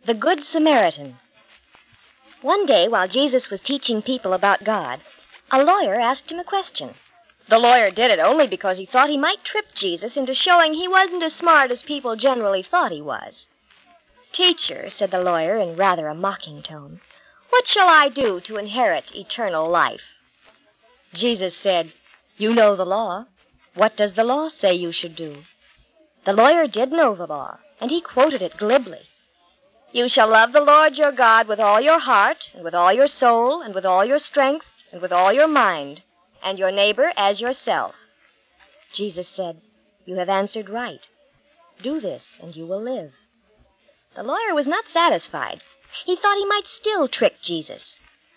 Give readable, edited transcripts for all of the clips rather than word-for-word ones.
The Good Samaritan. One day, while Jesus was teaching people about God, a lawyer asked him a question. The lawyer did it only because he thought he might trip Jesus into showing he wasn't as smart as people generally thought he was. "Teacher," said the lawyer in rather a mocking tone, "what shall I do to inherit eternal life?" Jesus said, "You know the law. What does the law say you should do?" The lawyer did know the law, and he quoted it glibly. "You shall love the Lord your God with all your heart, and with all your soul, and with all your strength, and with all your mind, and your neighbor as yourself." Jesus said, "You have answered right. Do this, and you will live." The lawyer was not satisfied. He thought he might still trick Jesus.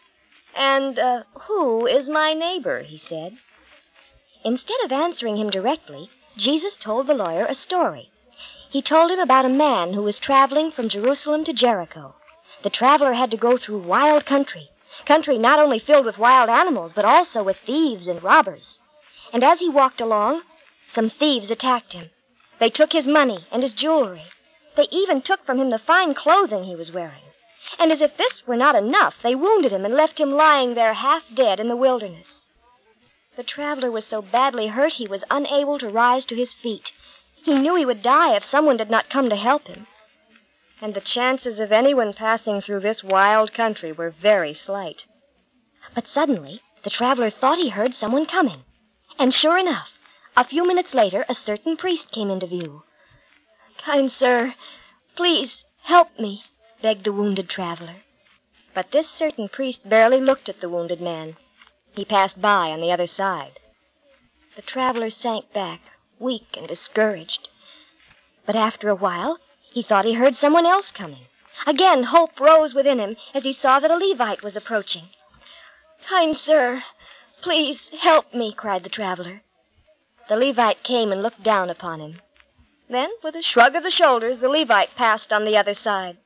"And who is my neighbor?" he said. Instead of answering him directly, Jesus told the lawyer a story. He told him about a man who was traveling from Jerusalem to Jericho. The traveler had to go through wild country not only filled with wild animals, but also with thieves and robbers. And as he walked along, some thieves attacked him. They took his money and his jewelry. They even took from him the fine clothing he was wearing. And as if this were not enough, they wounded him and left him lying there half dead in the wilderness. The traveler was so badly hurt he was unable to rise to his feet. He knew he would die if someone did not come to help him. And the chances of anyone passing through this wild country were very slight. But suddenly, the traveler thought he heard someone coming. And sure enough, a few minutes later, a certain priest came into view. "Kind sir, please help me," begged the wounded traveler. But this certain priest barely looked at the wounded man. He passed by on the other side. The traveler sank back, weak and discouraged. But after a while, he thought he heard someone else coming. Again, hope rose within him as he saw that a Levite was approaching. "Kind sir, please help me," cried the traveler. The Levite came and looked down upon him. Then, with a shrug of the shoulders, the Levite passed on the other side.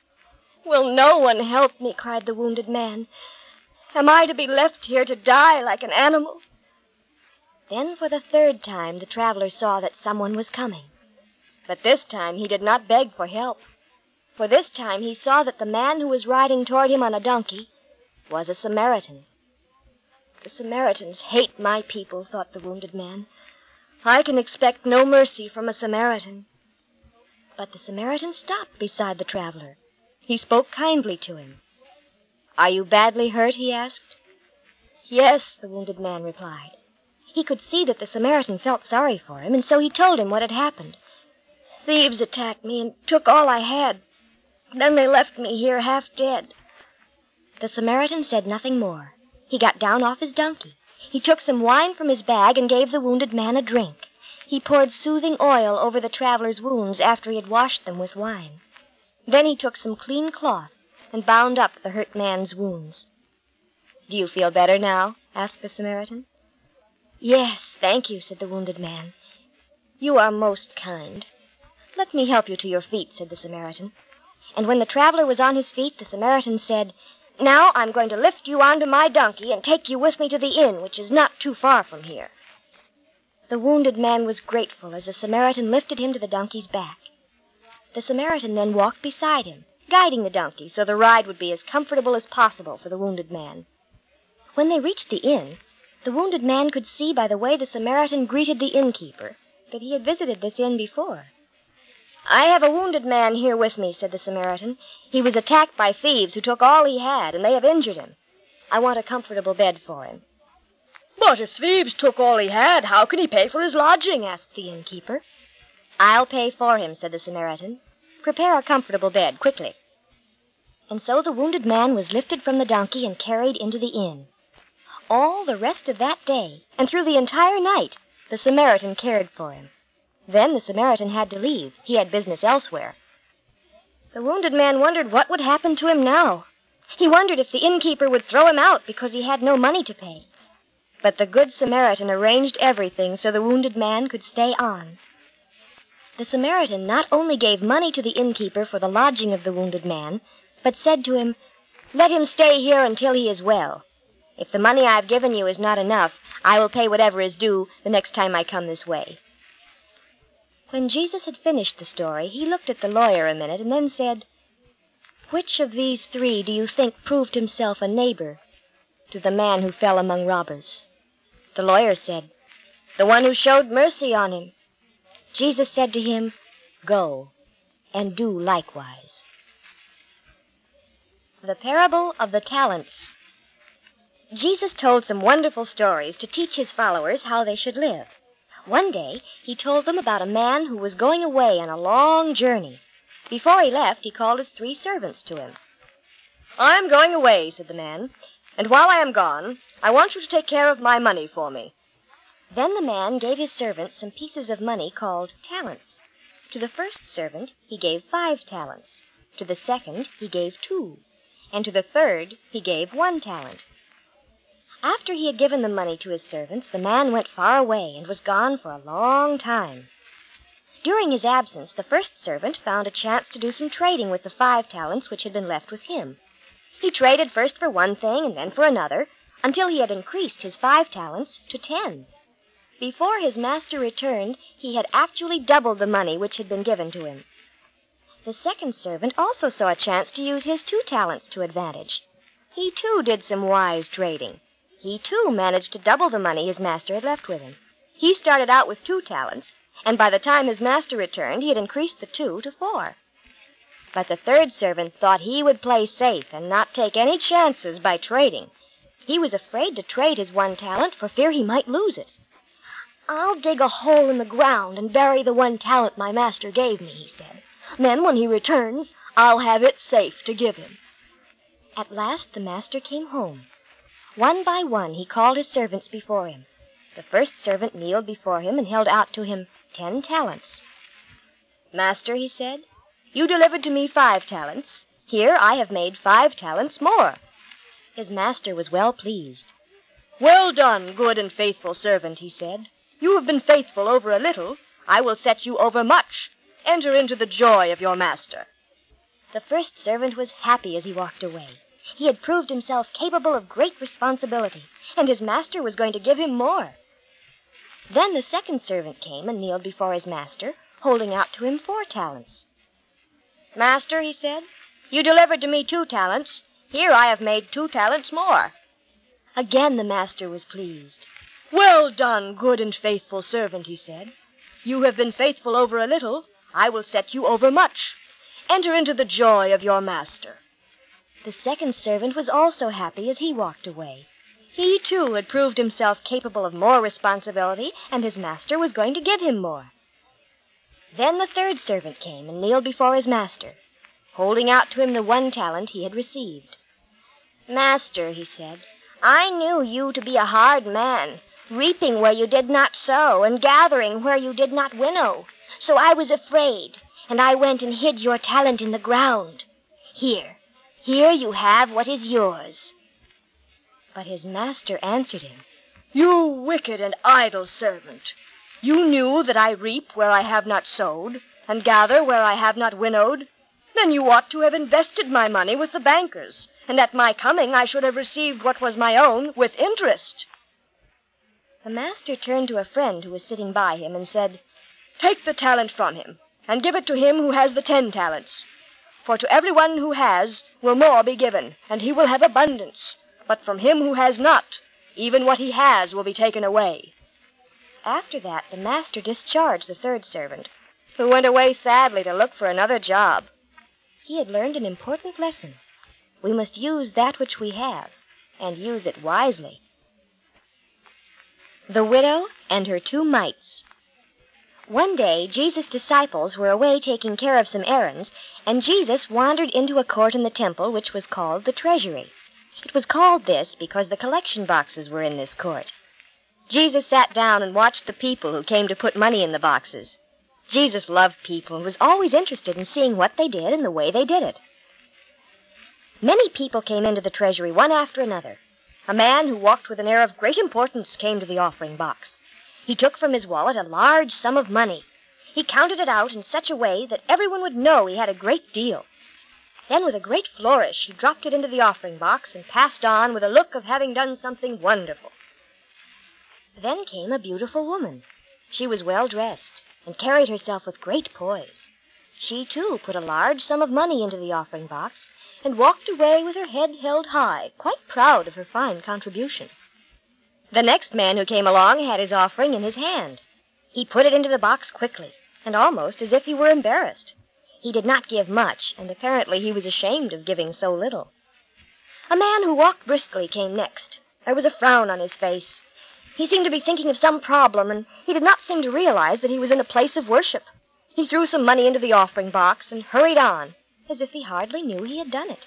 "Will no one help me?" cried the wounded man. "Am I to be left here to die like an animal?" Then for the third time the traveler saw that someone was coming. But this time he did not beg for help. For this time he saw that the man who was riding toward him on a donkey was a Samaritan. "The Samaritans hate my people," thought the wounded man. "I can expect no mercy from a Samaritan." But the Samaritan stopped beside the traveler. He spoke kindly to him. "Are you badly hurt?" he asked. "Yes," the wounded man replied. He could see that the Samaritan felt sorry for him, and so he told him what had happened. "Thieves attacked me and took all I had. Then they left me here half dead." The Samaritan said nothing more. He got down off his donkey. He took some wine from his bag and gave the wounded man a drink. He poured soothing oil over the traveler's wounds after he had washed them with wine. Then he took some clean cloth and bound up the hurt man's wounds. "Do you feel better now?" asked the Samaritan. "Yes, thank you," said the wounded man. "You are most kind." "Let me help you to your feet," said the Samaritan. And when the traveler was on his feet, the Samaritan said, "Now I'm going to lift you onto my donkey and take you with me to the inn, which is not too far from here." The wounded man was grateful as the Samaritan lifted him to the donkey's back. The Samaritan then walked beside him, guiding the donkey so the ride would be as comfortable as possible for the wounded man. When they reached the inn, the wounded man could see by the way the Samaritan greeted the innkeeper that he had visited this inn before. "I have a wounded man here with me," said the Samaritan. "He was attacked by thieves who took all he had, and they have injured him. I want a comfortable bed for him." "But if thieves took all he had, how can he pay for his lodging?" asked the innkeeper. "I'll pay for him," said the Samaritan. "Prepare a comfortable bed, quickly." And so the wounded man was lifted from the donkey and carried into the inn. All the rest of that day, and through the entire night, the Samaritan cared for him. Then the Samaritan had to leave. He had business elsewhere. The wounded man wondered what would happen to him now. He wondered if the innkeeper would throw him out because he had no money to pay. But the good Samaritan arranged everything so the wounded man could stay on. The Samaritan not only gave money to the innkeeper for the lodging of the wounded man, but said to him, "Let him stay here until he is well. If the money I've given you is not enough, I will pay whatever is due the next time I come this way." When Jesus had finished the story, he looked at the lawyer a minute and then said, Which of these three do you think proved himself a neighbor to the man who fell among robbers?" The lawyer said, "The one who showed mercy on him." Jesus said to him, "Go and do likewise." The Parable of the Talents. Jesus told some wonderful stories to teach his followers how they should live. One day he told them about a man who was going away on a long journey. Before he left, he called his 3 servants to him. "I am going away," said the man, "and while I am gone, I want you to take care of my money for me." Then the man gave his servants some pieces of money called talents. To the first servant he gave 5 talents. To the second he gave 2. And to the third he gave 1 talent. After he had given the money to his servants, the man went far away and was gone for a long time. During his absence, the first servant found a chance to do some trading with the 5 talents which had been left with him. He traded first for one thing and then for another, until he had increased his 5 talents to 10. Before his master returned, he had actually doubled the money which had been given to him. The second servant also saw a chance to use his 2 talents to advantage. He, too, did some wise trading. He, too, managed to double the money his master had left with him. He started out with 2 talents, and by the time his master returned, he had increased the 2 to 4. But the third servant thought he would play safe and not take any chances by trading. He was afraid to trade his 1 talent for fear he might lose it. "I'll dig a hole in the ground and bury the 1 talent my master gave me," he said. "Then, when he returns, I'll have it safe to give him." At last the master came home. One by one he called his servants before him. The first servant kneeled before him and held out to him 10 talents. "Master," he said, "you delivered to me 5 talents. Here I have made 5 talents more." His master was well pleased. "Well done, good and faithful servant," he said. "You have been faithful over a little. I will set you over much. Enter into the joy of your master." The first servant was happy as he walked away. He had proved himself capable of great responsibility, and his master was going to give him more. Then the second servant came and kneeled before his master, holding out to him 4 talents. "Master," he said, "you delivered to me 2 talents. Here I have made 2 talents more." Again the master was pleased. "Well done, good and faithful servant," he said. "You have been faithful over a little. I will set you over much. Enter into the joy of your master." The second servant was also happy as he walked away. He, too, had proved himself capable of more responsibility, and his master was going to give him more. Then the third servant came and kneeled before his master, holding out to him the 1 talent he had received. "Master," he said, "I knew you to be a hard man, reaping where you did not sow and gathering where you did not winnow. So I was afraid, and I went and hid your talent in the ground. Here you have what is yours." But his master answered him, "You wicked and idle servant! You knew that I reap where I have not sowed, and gather where I have not winnowed. Then you ought to have invested my money with the bankers, and at my coming I should have received what was my own with interest." The master turned to a friend who was sitting by him and said, "Take the talent from him, and give it to him who has the 10 talents. For to everyone who has will more be given, and he will have abundance. But from him who has not, even what he has will be taken away." After that, the master discharged the third servant, who went away sadly to look for another job. He had learned an important lesson. We must use that which we have, and use it wisely. The Widow and Her 2 Mites. One day, Jesus' disciples were away taking care of some errands, and Jesus wandered into a court in the temple which was called the Treasury. It was called this because the collection boxes were in this court. Jesus sat down and watched the people who came to put money in the boxes. Jesus loved people and was always interested in seeing what they did and the way they did it. Many people came into the treasury, one after another. A man who walked with an air of great importance came to the offering box. He took from his wallet a large sum of money. He counted it out in such a way that everyone would know he had a great deal. Then, with a great flourish, he dropped it into the offering box and passed on with a look of having done something wonderful. Then came a beautiful woman. She was well dressed and carried herself with great poise. She, too, put a large sum of money into the offering box and walked away with her head held high, quite proud of her fine contribution. The next man who came along had his offering in his hand. He put it into the box quickly, and almost as if he were embarrassed. He did not give much, and apparently he was ashamed of giving so little. A man who walked briskly came next. There was a frown on his face. He seemed to be thinking of some problem, and he did not seem to realize that he was in a place of worship. He threw some money into the offering box and hurried on, as if he hardly knew he had done it.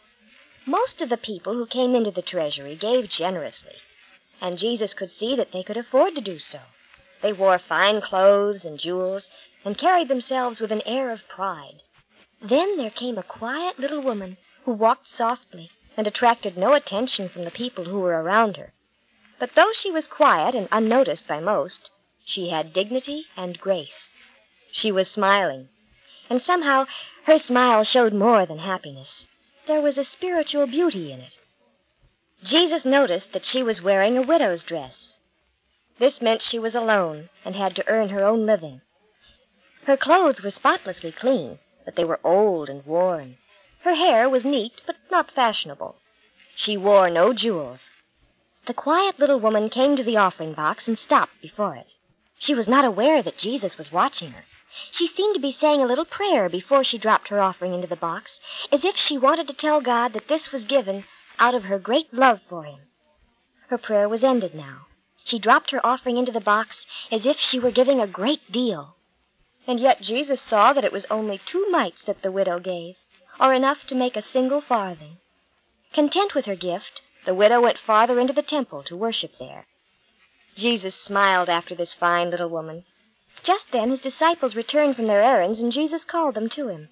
Most of the people who came into the treasury gave generously, and Jesus could see that they could afford to do so. They wore fine clothes and jewels, and carried themselves with an air of pride. Then there came a quiet little woman who walked softly and attracted no attention from the people who were around her. But though she was quiet and unnoticed by most, she had dignity and grace. She was smiling, and somehow her smile showed more than happiness. There was a spiritual beauty in it. Jesus noticed that she was wearing a widow's dress. This meant she was alone and had to earn her own living. Her clothes were spotlessly clean, but they were old and worn. Her hair was neat, but not fashionable. She wore no jewels. The quiet little woman came to the offering box and stopped before it. She was not aware that Jesus was watching her. She seemed to be saying a little prayer before she dropped her offering into the box, as if she wanted to tell God that this was given out of her great love for him. Her prayer was ended now. She dropped her offering into the box as if she were giving a great deal. And yet Jesus saw that it was only 2 mites that the widow gave, or enough to make a single farthing. Content with her gift, the widow went farther into the temple to worship there. Jesus smiled after this fine little woman. Just then his disciples returned from their errands, and Jesus called them to him.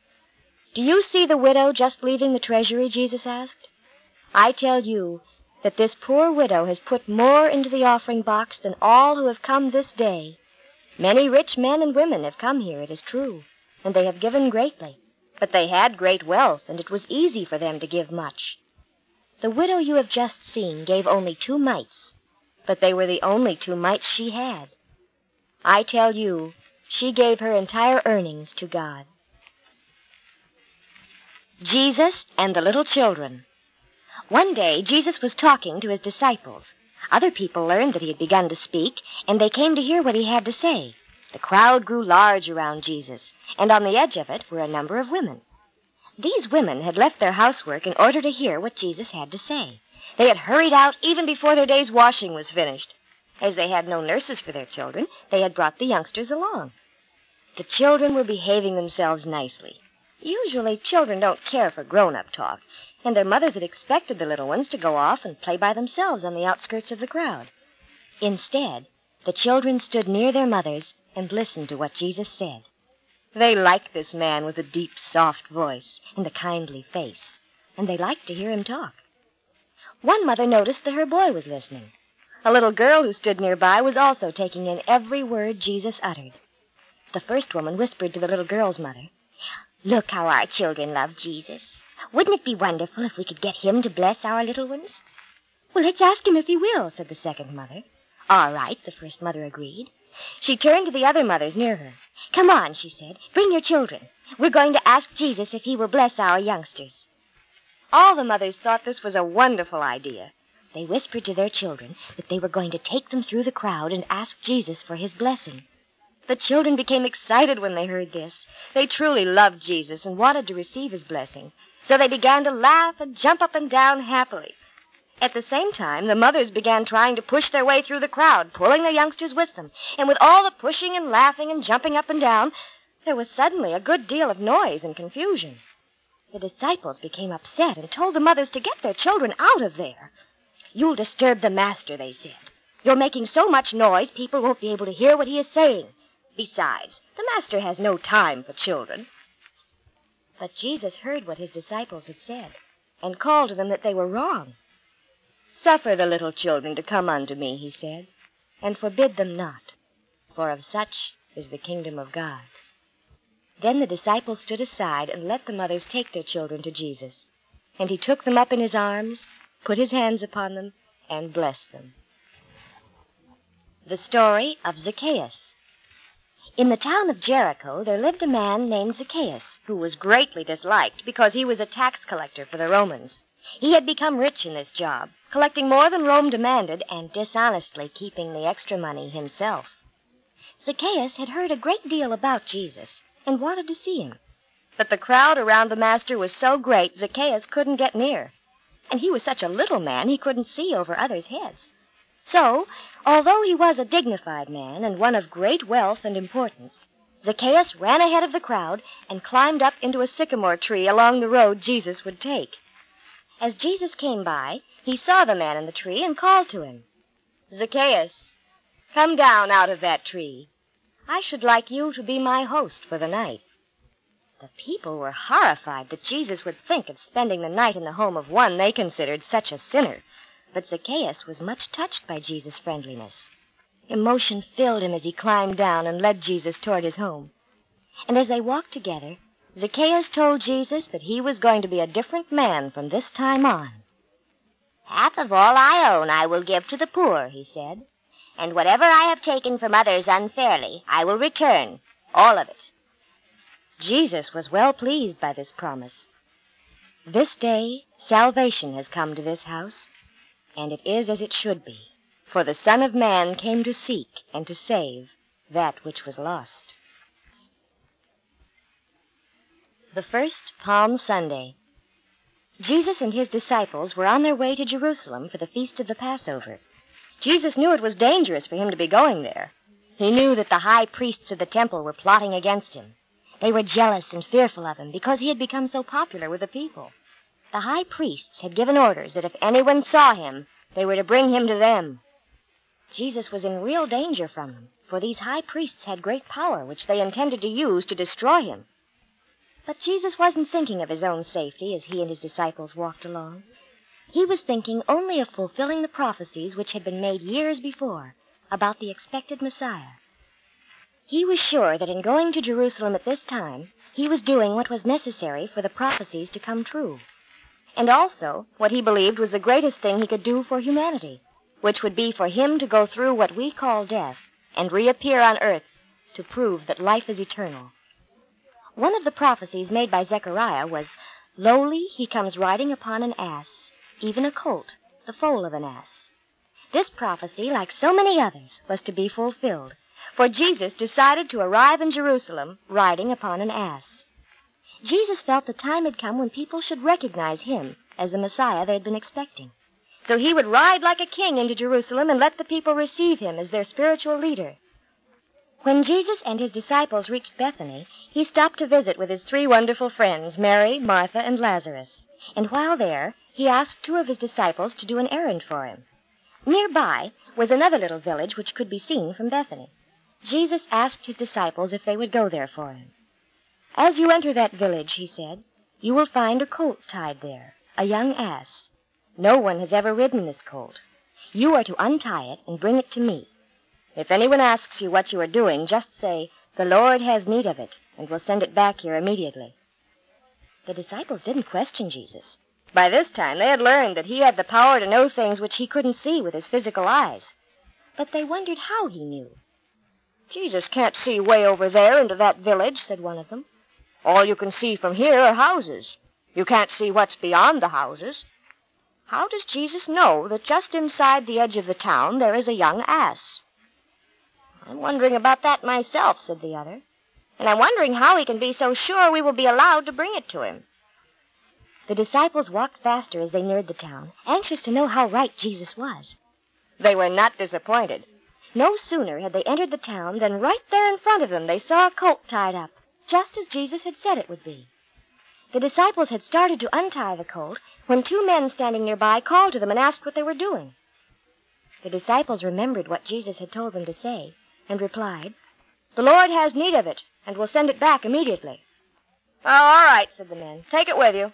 "Do you see the widow just leaving the treasury?" Jesus asked. "I tell you that this poor widow has put more into the offering box than all who have come this day. Many rich men and women have come here, it is true, and they have given greatly. But they had great wealth, and it was easy for them to give much. The widow you have just seen gave only 2 mites, but they were the only 2 mites she had. I tell you, she gave her entire earnings to God." Jesus and the Little Children. One day, Jesus was talking to his disciples. Other people learned that he had begun to speak, and they came to hear what he had to say. The crowd grew large around Jesus, and on the edge of it were a number of women. These women had left their housework in order to hear what Jesus had to say. They had hurried out even before their day's washing was finished. As they had no nurses for their children, they had brought the youngsters along. The children were behaving themselves nicely. Usually, children don't care for grown-up talk, and their mothers had expected the little ones to go off and play by themselves on the outskirts of the crowd. Instead, the children stood near their mothers and listened to what Jesus said. They liked this man with a deep, soft voice and a kindly face, and they liked to hear him talk. One mother noticed that her boy was listening. A little girl who stood nearby was also taking in every word Jesus uttered. The first woman whispered to the little girl's mother, "Look how our children love Jesus. Wouldn't it be wonderful if we could get him to bless our little ones?" "Well, let's ask him if he will," said the second mother. "All right," the first mother agreed. She turned to the other mothers near her. "Come on," she said. "Bring your children. We're going to ask Jesus if he will bless our youngsters." All the mothers thought this was a wonderful idea. They whispered to their children that they were going to take them through the crowd and ask Jesus for his blessing. The children became excited when they heard this. They truly loved Jesus and wanted to receive his blessing, so they began to laugh and jump up and down happily. At the same time, the mothers began trying to push their way through the crowd, pulling the youngsters with them. And with all the pushing and laughing and jumping up and down, there was suddenly a good deal of noise and confusion. The disciples became upset and told the mothers to get their children out of there. "You'll disturb the master," they said. "You're making so much noise, people won't be able to hear what he is saying. Besides, the master has no time for children." But Jesus heard what his disciples had said and called to them that they were wrong. "Suffer the little children to come unto me," he said, "and forbid them not, for of such is the kingdom of God." Then the disciples stood aside and let the mothers take their children to Jesus. And he took them up in his arms, put his hands upon them, and blessed them. The story of Zacchaeus. In the town of Jericho, there lived a man named Zacchaeus, who was greatly disliked because he was a tax collector for the Romans. He had become rich in this job, collecting more than Rome demanded and dishonestly keeping the extra money himself. Zacchaeus had heard a great deal about Jesus and wanted to see him. But the crowd around the master was so great, Zacchaeus couldn't get near. And he was such a little man, he couldn't see over others' heads. So, although he was a dignified man and one of great wealth and importance, Zacchaeus ran ahead of the crowd and climbed up into a sycamore tree along the road Jesus would take. As Jesus came by, he saw the man in the tree and called to him, "Zacchaeus, come down out of that tree. I should like you to be my host for the night." The people were horrified that Jesus would think of spending the night in the home of one they considered such a sinner. But Zacchaeus was much touched by Jesus' friendliness. Emotion filled him as he climbed down and led Jesus toward his home. And as they walked together, Zacchaeus told Jesus that he was going to be a different man from this time on. "Half of all I own I will give to the poor," he said, "and whatever I have taken from others unfairly, I will return, all of it." Jesus was well pleased by this promise. This day salvation has come to this house, and it is as it should be, for the Son of Man came to seek and to save that which was lost. The first Palm Sunday. Jesus and his disciples were on their way to Jerusalem for the feast of the Passover. Jesus knew it was dangerous for him to be going there. He knew that the high priests of the temple were plotting against him. They were jealous and fearful of him because he had become so popular with the people. The high priests had given orders that if anyone saw him, they were to bring him to them. Jesus was in real danger from them, for these high priests had great power which they intended to use to destroy him. But Jesus wasn't thinking of his own safety as he and his disciples walked along. He was thinking only of fulfilling the prophecies which had been made years before about the expected Messiah. He was sure that in going to Jerusalem at this time, he was doing what was necessary for the prophecies to come true, and also what he believed was the greatest thing he could do for humanity, which would be for him to go through what we call death and reappear on earth to prove that life is eternal. One of the prophecies made by Zechariah was, "Lowly he comes riding upon an ass, even a colt, the foal of an ass." This prophecy, like so many others, was to be fulfilled, for Jesus decided to arrive in Jerusalem riding upon an ass. Jesus felt the time had come when people should recognize him as the Messiah they had been expecting. So he would ride like a king into Jerusalem and let the people receive him as their spiritual leader. When Jesus and his disciples reached Bethany, he stopped to visit with his 3 wonderful friends, Mary, Martha, and Lazarus. And while there, he asked 2 of his disciples to do an errand for him. Nearby was another little village which could be seen from Bethany. Jesus asked his disciples if they would go there for him. "As you enter that village," he said, "you will find a colt tied there, a young ass. No one has ever ridden this colt. You are to untie it and bring it to me. If anyone asks you what you are doing, just say, 'The Lord has need of it,' and will send it back here immediately." The disciples didn't question Jesus. By this time they had learned that he had the power to know things which he couldn't see with his physical eyes. But they wondered how he knew. "Jesus can't see way over there into that village," said one of them. "All you can see from here are houses. You can't see what's beyond the houses. How does Jesus know that just inside the edge of the town there is a young ass?" "I'm wondering about that myself," said the other. "And I'm wondering how he can be so sure we will be allowed to bring it to him." The disciples walked faster as they neared the town, anxious to know how right Jesus was. They were not disappointed. No sooner had they entered the town than right there in front of them they saw a colt tied up, just as Jesus had said it would be. The disciples had started to untie the colt when 2 men standing nearby called to them and asked what they were doing. The disciples remembered what Jesus had told them to say and replied, "The Lord has need of it and will send it back immediately." "Oh, all right," said the men. "Take it with you."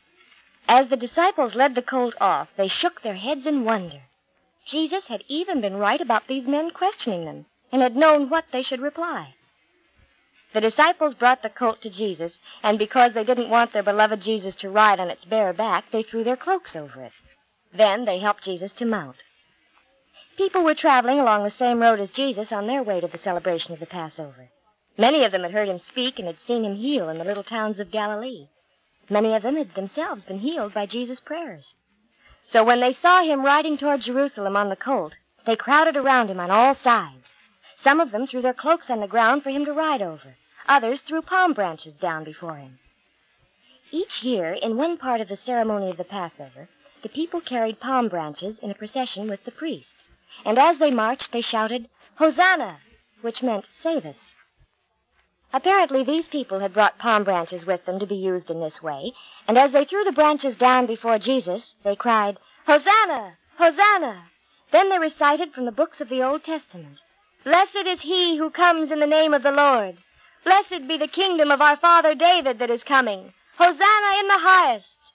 As the disciples led the colt off, they shook their heads in wonder. Jesus had even been right about these men questioning them and had known what they should reply. The disciples brought the colt to Jesus, and because they didn't want their beloved Jesus to ride on its bare back, they threw their cloaks over it. Then they helped Jesus to mount. People were traveling along the same road as Jesus on their way to the celebration of the Passover. Many of them had heard him speak and had seen him heal in the little towns of Galilee. Many of them had themselves been healed by Jesus' prayers. So when they saw him riding toward Jerusalem on the colt, they crowded around him on all sides. Some of them threw their cloaks on the ground for him to ride over. Others threw palm branches down before him. Each year, in one part of the ceremony of the Passover, the people carried palm branches in a procession with the priest. And as they marched, they shouted, "Hosanna!" which meant, "Save us." Apparently, these people had brought palm branches with them to be used in this way, and as they threw the branches down before Jesus, they cried, "Hosanna! Hosanna!" Then they recited from the books of the Old Testament, "Blessed is he who comes in the name of the Lord. Blessed be the kingdom of our father David that is coming. Hosanna in the highest."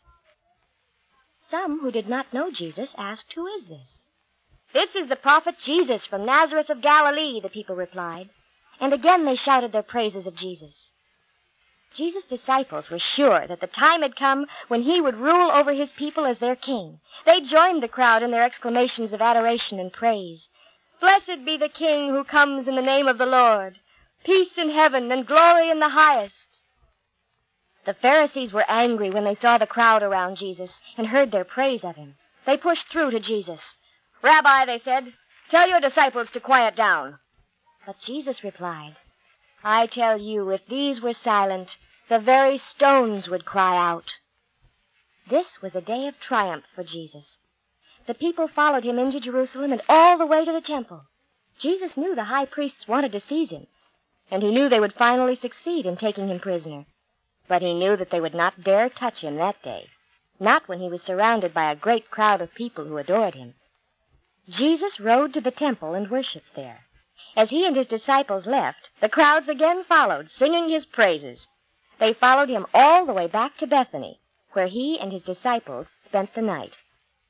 Some who did not know Jesus asked, "Who is this?" "This is the prophet Jesus from Nazareth of Galilee," the people replied. And again they shouted their praises of Jesus. Jesus' disciples were sure that the time had come when he would rule over his people as their king. They joined the crowd in their exclamations of adoration and praise. "Blessed be the King who comes in the name of the Lord. Peace in heaven and glory in the highest." The Pharisees were angry when they saw the crowd around Jesus and heard their praise of him. They pushed through to Jesus. "Rabbi," they said, "tell your disciples to quiet down." But Jesus replied, "I tell you, if these were silent, the very stones would cry out." This was a day of triumph for Jesus. The people followed him into Jerusalem and all the way to the temple. Jesus knew the high priests wanted to seize him, and he knew they would finally succeed in taking him prisoner. But he knew that they would not dare touch him that day, not when he was surrounded by a great crowd of people who adored him. Jesus rode to the temple and worshipped there. As he and his disciples left, the crowds again followed, singing his praises. They followed him all the way back to Bethany, where he and his disciples spent the night.